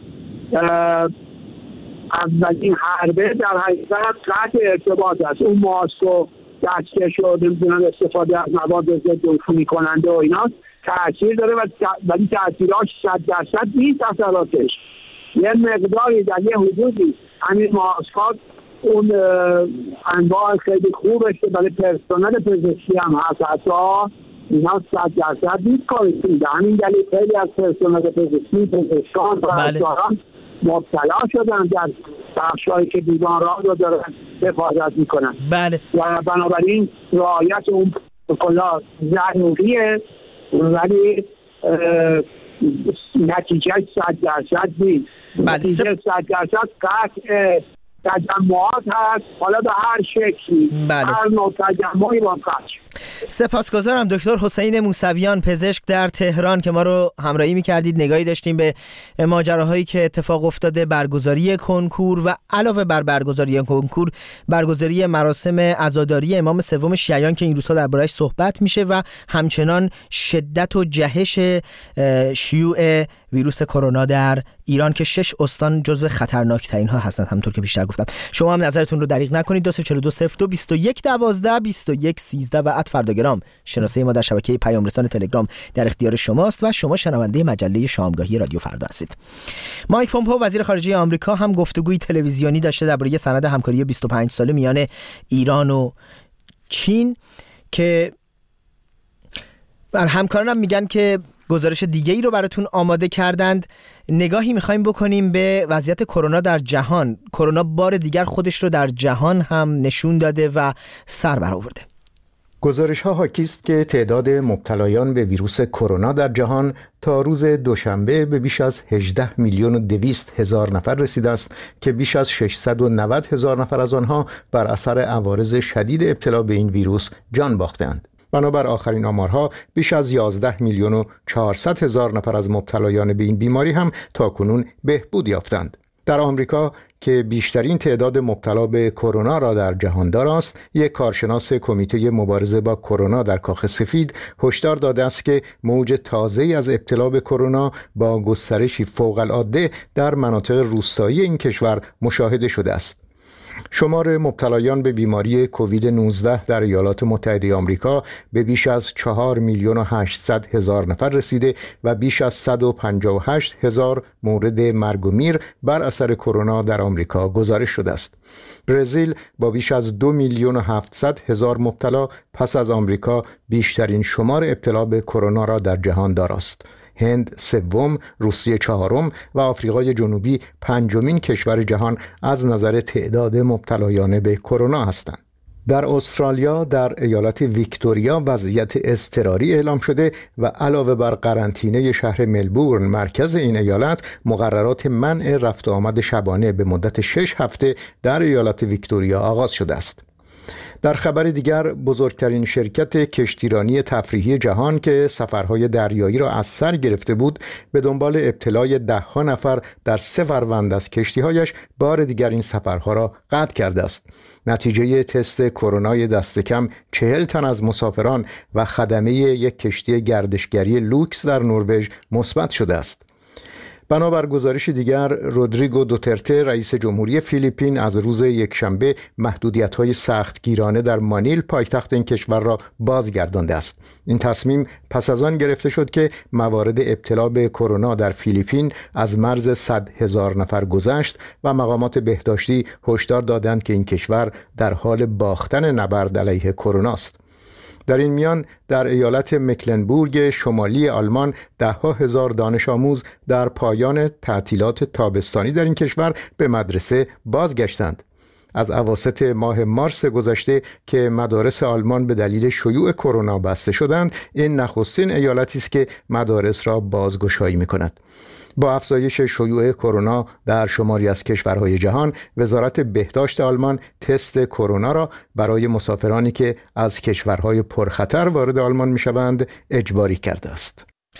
اولین حربه در حقیقت قطع ارتباط است. اون ماسک و دستکش و نمیدونم استفاده از مواد ضد عفونی کننده و اینا تاثیر داره، ولی تاثیراش صد درصد نیست اثراتش. یه مقداری در یه حدودی همین ماسکات اون انواع خیلی خوبه که برای پرسنل پزشکی هم هست، حتی اینا صد درصد نیست کاری میده. همین دلیل خیلی از پرسنل پزشکی، پزشکان و پرستاران مبتلا شدن در بخشایی که بیمار را رو دارن حفاظت میکنن. بله. و بنابراین رعایت اون پروتکل‌ها ضروریه، ولی نتیجه صد درصد نیست. نتیجه صد درصد قطع تجمعات هست، حالا به هر شکلی. بله. هر نوع تجمعی با قطع. سپاسگزارم دکتر حسین موسویان، پزشک در تهران، که ما رو همراهی می‌کردید. نگاهی داشتیم به ماجراهایی که اتفاق افتاده، برگزاری کنکور و علاوه بر برگزاری کنکور برگزاری مراسم عزاداری امام سوم شیعیان که این روزها درباره‌اش صحبت میشه و همچنان شدت و جهش شیوع ویروس کرونا در ایران که شش استان جزو خطرناک‌ترین ها هستند. همونطور که بیشتر گفتم، شما هم نظرتون رو دریغ نکنید. دو صفر چهار دو صفر دو بیست و یک دوازده بیست و یک سیزده و ات فرداگرام شناسه ما در شبکه پیام رسان تلگرام در اختیار شماست و شما شنونده مجله شامگاهی رادیو فردا هستید. مایک پومپئو وزیر خارجه آمریکا هم گفتگوی تلویزیونی داشته درباره سند همکاری بیست و پنج ساله میان ایران و چین که بر همکارانم میگن که گزارش دیگه ای رو براتون آماده کردند. نگاهی میخوایم بکنیم به وضعیت کرونا در جهان. کرونا بار دیگر خودش رو در جهان هم نشون داده و سر برآورده. گزارش ها حاکی است که تعداد مبتلایان به ویروس کرونا در جهان تا روز دوشنبه به بیش از هجده میلیون و دویست هزار نفر رسیده است که بیش از ششصد و نود هزار نفر از آنها بر اثر عوارض شدید ابتلا به این ویروس جان باختند. بنابر آخرین آمارها بیش از یازده میلیون و چهارصد هزار نفر از مبتلایان به این بیماری هم تاکنون بهبود یافتند. در آمریکا که بیشترین تعداد مبتلا به کرونا را در جهان دارد، یک کارشناس کمیته مبارزه با کرونا در کاخ سفید هشدار داده است که موج تازه‌ای از ابتلا به کرونا با گسترشی فوق‌العاده در مناطق روستایی این کشور مشاهده شده است. شمار مبتلایان به بیماری کووید نوزده در ایالات متحده آمریکا به بیش از چهار میلیون و هشتصد هزار نفر رسیده و بیش از صد و پنجاه و هشت هزار مورد مرگ و میر بر اثر کرونا در آمریکا گزارش شده است. برزیل با بیش از دو میلیون و هفتصد هزار مبتلا پس از آمریکا بیشترین شمار ابتلا به کرونا را در جهان دارد. هند سوم، روسیه چهارم و آفریقای جنوبی پنجمین کشور جهان از نظر تعداد مبتلایان به کرونا هستند. در استرالیا در ایالت ویکتوریا وضعیت اضطراری اعلام شده و علاوه بر قرنطینه شهر ملبورن مرکز این ایالت، مقررات منع رفت و آمد شبانه به مدت شش هفته در ایالت ویکتوریا آغاز شده است. در خبر دیگر، بزرگترین شرکت کشتیرانی تفریحی جهان که سفرهای دریایی را از سر گرفته بود، به دنبال ابتلای ده ها نفر در سه فروند از کشتیهایش بار دیگر این سفرها را قطع کرده است. نتیجه تست کرونای دست کم چهل تن از مسافران و خدمه یک کشتی گردشگری لوکس در نروژ مثبت شده است. بنابر گزارش دیگر، رودریگو دوترته رئیس جمهوری فیلیپین از روز یکشنبه محدودیت‌های سختگیرانه در مانیل پایتخت این کشور را بازگردانده است. این تصمیم پس از آن گرفته شد که موارد ابتلا به کرونا در فیلیپین از مرز صد هزار نفر گذشت و مقامات بهداشتی هشدار دادند که این کشور در حال باختن نبرد علیه کرونا است. در این میان در ایالت مکلنبورگ شمالی آلمان ده ها هزار دانش آموز در پایان تعطیلات تابستانی در این کشور به مدرسه بازگشتند. از اواسط ماه مارس گذشته که مدارس آلمان به دلیل شیوع کرونا بسته شدند، این نخستین ایالتی است که مدارس را بازگشایی می‌کند. با افزایش شیوع کرونا در شماری از کشورهای جهان، وزارت بهداشت آلمان تست کرونا را برای مسافرانی که از کشورهای پرخطر وارد آلمان می‌شوند اجباری کرده است.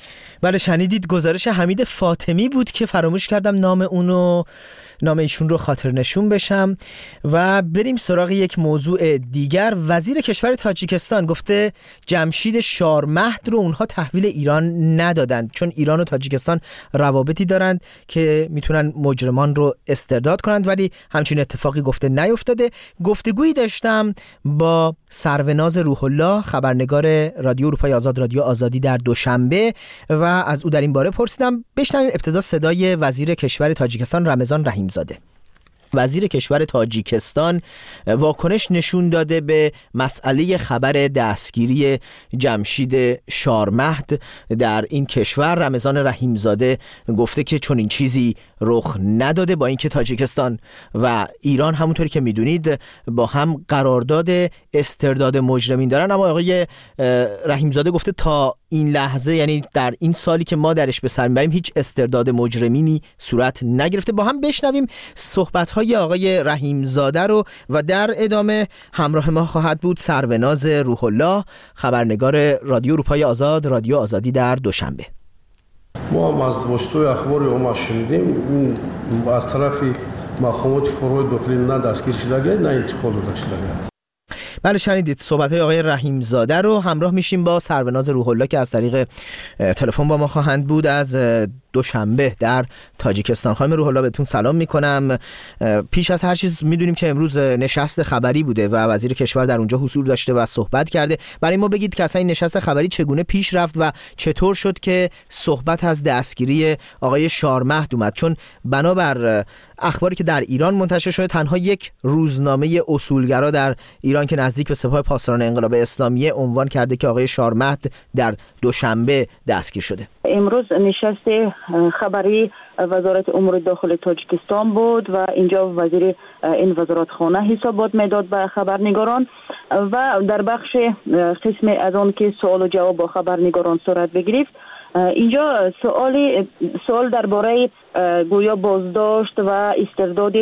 بله شنیدید گزارش حمید فاطمی بود که فراموش کردم نام اونو نام ایشون رو خاطر نشون بشم. و بریم سراغ یک موضوع دیگر. وزیر کشور تاجیکستان گفته جمشید شارمهد رو اونها تحویل ایران ندادند چون ایران و تاجیکستان روابطی دارند که میتونن مجرمان رو استرداد کنند، ولی همچین اتفاقی گفته نیفتاده. گفتگویی داشتم با سروناز روح الله، خبرنگار رادیو اروپای آزاد، رادیو آزادی در دوشنبه، و از او در این باره پرسیدم. بشنویم ابتدا صدای وزیر کشور تاجیکستان رمضان رحیم زاده. وزیر کشور تاجیکستان واکنش نشون داده به مسئله خبر دستگیری جمشید شارمهد در این کشور. رمضان رحیم زاده گفته که چون این چیزی رخ نداده، با اینکه تاجیکستان و ایران همونطوری که میدونید با هم قرارداد استرداد مجرمین دارن، اما آقای رحیم زاده گفته تا این لحظه، یعنی در این سالی که ما درش به سر میبریم، هیچ استرداد مجرمینی صورت نگرفته. با هم بشنویم صحبت‌های آقای رحیم زاده رو و در ادامه همراه ما خواهد بود سروناز روح الله، خبرنگار رادیو اروپای آزاد، رادیو آزادی در دوشنبه. ما هم از واسطه اخبار اومد شنیدیم از طرف مقامات کارهای داخلی نه دستگیر شده، نه انتقال داده شده. بله شنیدید صحبت‌های آقای رحیم زاده رو. همراه میشیم با سروناز روح الله که از طریق تلفن با ما خواهند بود از دوشنبه در تاجیکستان. خانم روح الله بهتون سلام میکنم. پیش از هر چیز میدونیم که امروز نشست خبری بوده و وزیر کشور در اونجا حضور داشته و صحبت کرده. برای ما بگید که اصلا این نشست خبری چگونه پیش رفت و چطور شد که صحبت از دستگیری آقای شارمهد اومد، چون بنابر اخباری که در ایران منتشر شده تنها یک روزنامه اصولگرا در ایران که نزدیک به سپاه پاسداران انقلاب اسلامی عنوان کرده که آقای شارمهد در دوشنبه دستگیر شده. امروز نشست خبری وزارت امور داخلی تاجیکستان بود و اینجا وزیر این وزارت خانه حسابات میداد به خبرنگاران و در بخش قسم از آن که سوال و جواب با خبرنگاران صورت بگرفت. اینجا سوالی سوال درباره گویا بازداشت و استرداد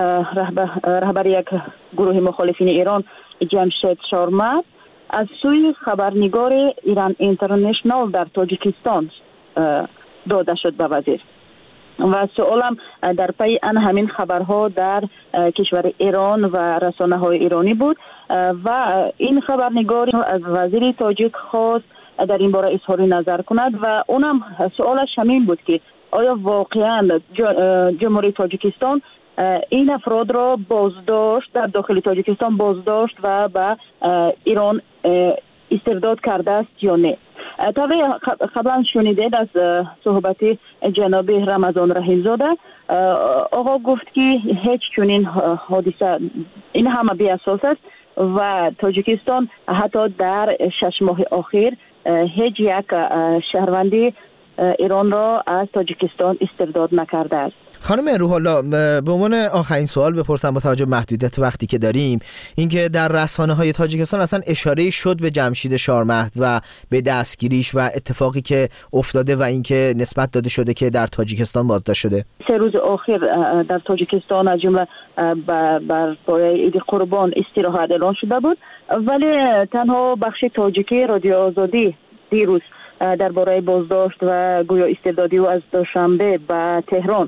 رهبر یک گروه مخالفین ایران جمشید شارمهد از سوی خبرنگار ایران اینترنشنال در تاجیکستان داده شد به وزیر و سوالم در پی ان همین خبرها در کشور ایران و رسانه های ایرانی بود و این خبرنگار از وزیر تاجیک خواست در این باره اظهار نظر کند و اونم سوالش همین بود که آیا واقعا جمهوری تاجیکستان این افراد را بازداشت در داخل تاجیکستان بازداشت و به ایران استرداد کرده است یا نه. طبعا قبلا شنیدید از صحبت جناب رمضان رحیم زاده، آقا گفت که هیچ چنین حادثه این همه بی اساس است و تاجیکستان حتی در شش ماه اخیر هیچ یک شهروندی ایران را از تاجیکستان استرداد نکرده است. خانم روح الله، به عنوان آخرین سوال بپرسم با توجه به محدودیت وقتی که داریم، اینکه در رسانه‌های تاجیکستان اصلا اشاره شد به جمشید شارمهد و به دستگیریش و اتفاقی که افتاده و اینکه نسبت داده شده که در تاجیکستان بازداشت شده. سه روز اخیر در تاجیکستان از جمله بر پایه عید قربان استراحت اعلان شده بود، ولی تنها بخش تاجیکی رادیو آزادی دیروز درباره بازداشت و گویا استردادی و از دوشنبه به تهران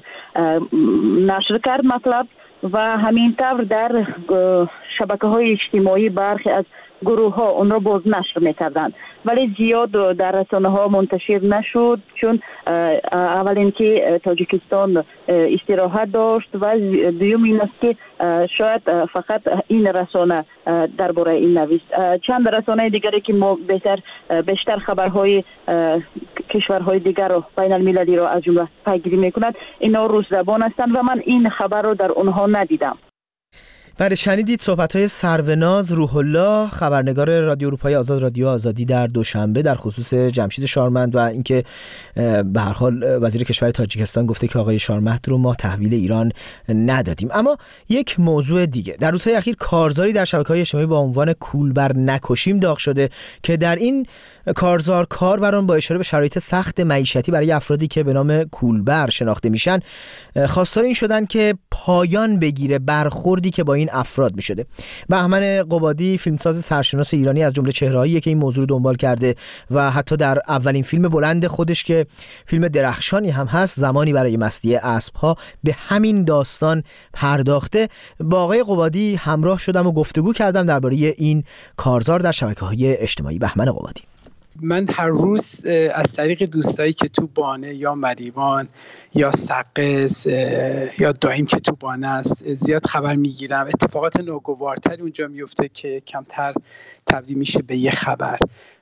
نشر کرد مطلب و همینطور در شبکه‌های اجتماعی برخی از گروه ها اون را باز نشر می‌کردند، ولی زیاد در رسانه ها منتشر نشد چون اول اینکه تاجیکستان استراحت داشت و دوم این است که شاید فقط این رسانه درباره این نویست. چند رسانه دیگری که ما بهتر بیشتر خبرهای کشورهای دیگر رو بین المللی رو از جمله پیگیری میکنند، اینا روز زبان هستند و من این خبر رو در اونها ندیدم. بله شنیدید صحبت‌های سروناز روح الله، خبرنگار رادیو اروپای آزاد، رادیو آزادی در دوشنبه در خصوص جمشید شارمهد و اینکه به هر حال وزیر کشور تاجیکستان گفته که آقای شارمهد رو ما تحویل ایران ندادیم. اما یک موضوع دیگه، در روزهای اخیر کارزاری در شبکه‌های اجتماعی با عنوان کولبر نکشیم داغ شده که در این کارزار کاربران با اشاره به شرایط سخت معیشتی برای افرادی که به نام کولبر شناخته میشن خواستار این شدن که پایان بگیره برخوردی که با این این افراد میشده. بهمن قبادی فیلمساز سرشناس ایرانی از جمله چهرهاییه که این موضوع رو دنبال کرده و حتی در اولین فیلم بلند خودش که فیلم درخشانی هم هست، زمانی برای مستی اسب‌ها، به همین داستان پرداخته. با آقای قبادی همراه شدم و گفتگو کردم درباره این کارزار در شبکه‌های اجتماعی. بهمن قبادی: من هر روز از طریق دوستایی که تو بانه یا مریوان یا سقز یا دایم که تو بانه است زیاد خبر میگیرم. اتفاقات ناگوارتری اونجا میفته که کمتر تبدیل میشه به یه خبر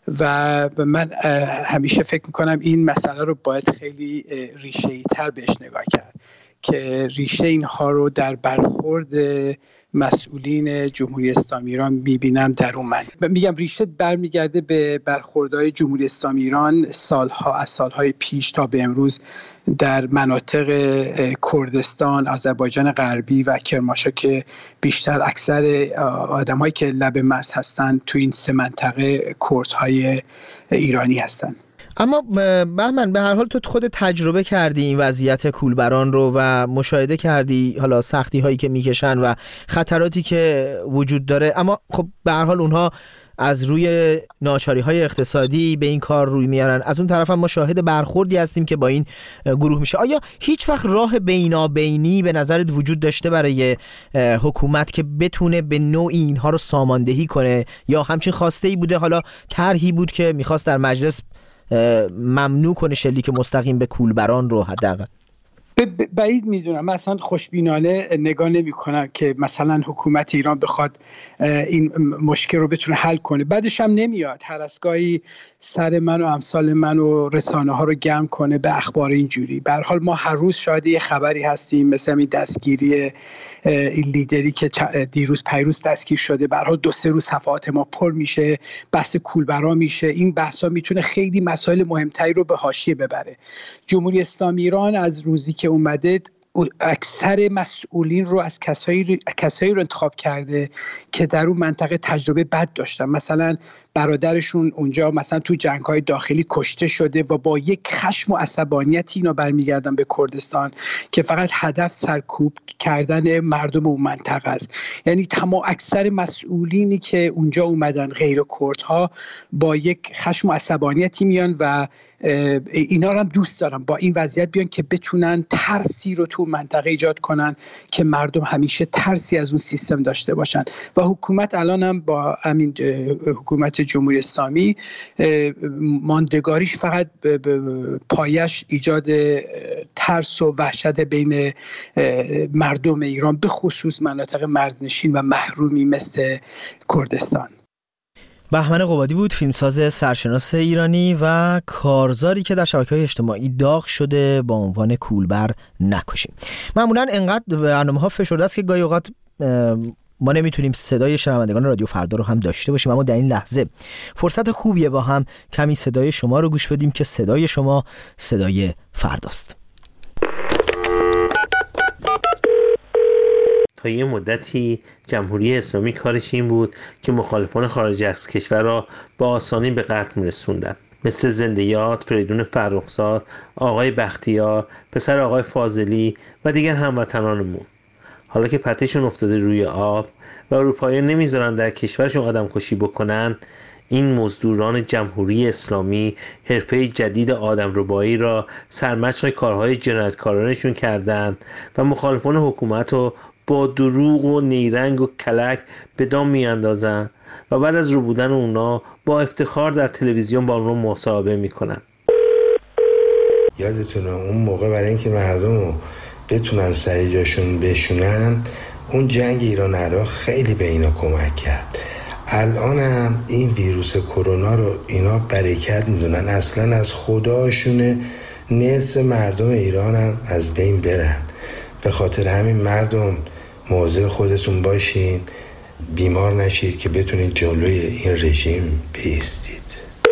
و من همیشه فکر میکنم این مسئله رو باید خیلی ریشه‌ای تر بهش نگاه کرد که ریشه اینها رو در برخورد مسئولین جمهوری اسلامی ایران میبینم در اون من میگم ریشه برمیگرده به برخوردهای جمهوری اسلامی ایران سالها از سالهای پیش تا به امروز در مناطق کردستان، آذربایجان غربی و کرمانشاه که بیشتر اکثر آدمایی که لب مرز هستن تو این سه منطقه کردهای ایرانی هستن. اما بهمن، به هر حال تو خود تجربه کردی این وضعیت کولبران رو و مشاهده کردی حالا سختی هایی که میکشن و خطراتی که وجود داره، اما خب به هر حال اونها از روی ناچاری های اقتصادی به این کار روی میارن. از اون طرف هم ما شاهد برخوردی هستیم که با این گروه میشه. آیا هیچ وقت راه بینابینی به نظرت وجود داشته برای حکومت که بتونه به نوعی اینها رو ساماندهی کنه، یا همچین خواسته‌ای بوده، حالا طرحی بود که میخواست در مجلس ممنوع کنه شلیک مستقیم به کولبران رو؟ حداقل بعید میدونم، مثلا خوشبینانه نگاه نمی کنم که مثلا حکومت ایران بخواد این مشکل رو بتونه حل کنه. بعدش هم نمیاد هر از گاهی سر من و امثال من و رسانه ها رو گرم کنه به اخبار اینجوری. به هر حال ما هر روز شاهد یه خبری هستیم، مثلا این دستگیری این لیدری که دیروز پیروز دستگیر شده. به هر حال دو سه روز صفحات ما پر میشه، بحث کولبرا میشه. این بحثا میتونه خیلی مسائل مهمتری رو به حاشیه ببره. جمهوری اسلامی ایران از روزی که اومده اکثر مسئولین رو از کسایی کسایی رو انتخاب کرده که در اون منطقه تجربه بد داشتن. مثلا برادرشون اونجا مثلا تو جنگ‌های داخلی کشته شده و با یک خشم و عصبانیتی اینا برمیگردن به کردستان که فقط هدف سرکوب کردن مردم اون منطقه است. یعنی تمام اکثر مسئولینی که اونجا اومدن غیر کردها با یک خشم و عصبانیتی میان و اینا رو هم دوست دارن با این وضعیت بیان که بتونن ترسی رو تو منطقه ایجاد کنن که مردم همیشه ترسی از اون سیستم داشته باشن. و حکومت الان هم با همین حکومت جمهوری اسلامی ماندگاریش فقط پایش ایجاد ترس و وحشت بین مردم ایران، به خصوص مناطق مرزنشین و محرومی مثل کردستان. بهمن قبادی بود، فیلمساز سرشناس ایرانی و کارزاری که در شبکه‌های اجتماعی داغ شده با عنوان کولبر نکشیم. معمولا انقدر برنامه‌ها فشرده است که گاهی اوقات ما نمیتونیم صدای شنوندگان رادیو فردا رو هم داشته باشیم، اما در این لحظه فرصت خوبیه با هم کمی صدای شما رو گوش بدیم که صدای شما صدای فرداست. تا یه مدتی جمهوری اسلامی کارش این بود که مخالفان خارج از کشور را با آسانی به قتل می‌رسوندند، مثل زنده‌یاد، فریدون فرخزاد، آقای بختیار، پسر آقای فاضلی و دیگر هموطنانمون. حالا که پتهشون افتاده روی آب و اروپایی‌ها نمیذارن در کشورشون آدم کشی بکنن، این مزدوران جمهوری اسلامی حرفه جدید آدمربایی را سرمشق کارهای جنایتکارانشون کردند و مخالفان حکومت رو با دروغ و نیرنگ و کلک به دام میاندازن و بعد از رو بودن اونا با افتخار در تلویزیون با اونا مصاحبه میکنن. یادتونه اون موقع برای اینکه مردم رو بتونن سر جاشون بشونن، اون جنگ ایران عراق خیلی به اینا کمک کرد. الان هم این ویروس کرونا رو اینا برکت میدونن، اصلا از خداشونه نصف مردم ایران هم از بین برن. به خاطر همین مردم مواظب خودتون باشین، بیمار نشید که بتونید جلوی این رژیم بایستید.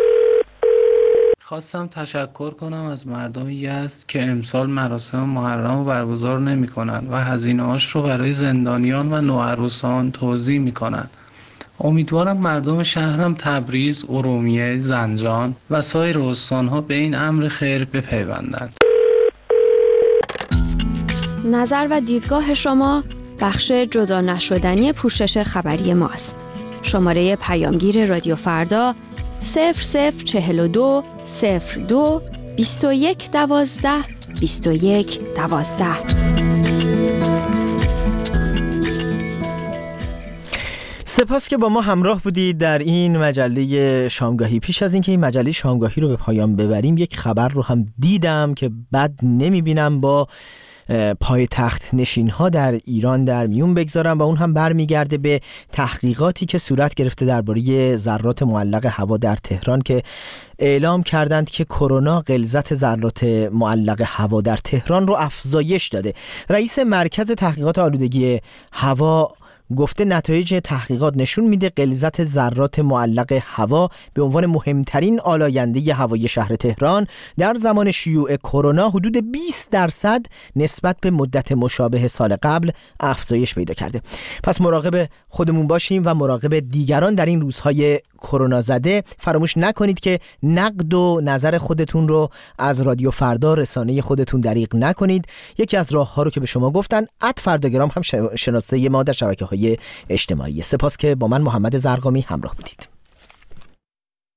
خواستم تشکر کنم از مردم یزد که امسال مراسم محرم رو برگزار نمی کنن و هزینه‌هاش رو برای زندانیان و نوعروسان توزیع می کنن. امیدوارم مردم شهرم تبریز، ارومیه، زنجان و سایر استان‌ها به این امر خیر بپیوندند. نظر و دیدگاه شما بخش جدا نشدنی پوشش خبری ماست. شماره پیامگیر رادیو فردا صفر صفر چهل و دو صفر دو بیست و یک دوازده بیست و یک دوازده. سپاس که با ما همراه بودید در این مجله شامگاهی. پیش از اینکه این مجله شامگاهی رو به پایان ببریم یک خبر رو هم دیدم که بد نمیبینم با پایتخت نشین ها در ایران در میون بگذارم و اون هم برمیگرده به تحقیقاتی که صورت گرفته درباره ذرات معلق هوا در تهران که اعلام کردند که کرونا غلظت ذرات معلق هوا در تهران رو افزایش داده. رئیس مرکز تحقیقات آلودگی هوا گفته نتایج تحقیقات نشون میده غلظت ذرات معلق هوا به عنوان مهمترین آلاینده هوایی شهر تهران در زمان شیوع کرونا حدود بیست درصد نسبت به مدت مشابه سال قبل افزایش پیدا کرده. پس مراقب خودمون باشیم و مراقب دیگران در این روزهای کرونا زده. فراموش نکنید که نقد و نظر خودتون رو از رادیو فردا رسانه خودتون دریغ نکنید. یکی از راه‌ها رو که به شما گفتن ات فرداگرام هم شناسه ما در شبکه‌های اجتماعی. سپاس که با من محمد زرقامی همراه بودید.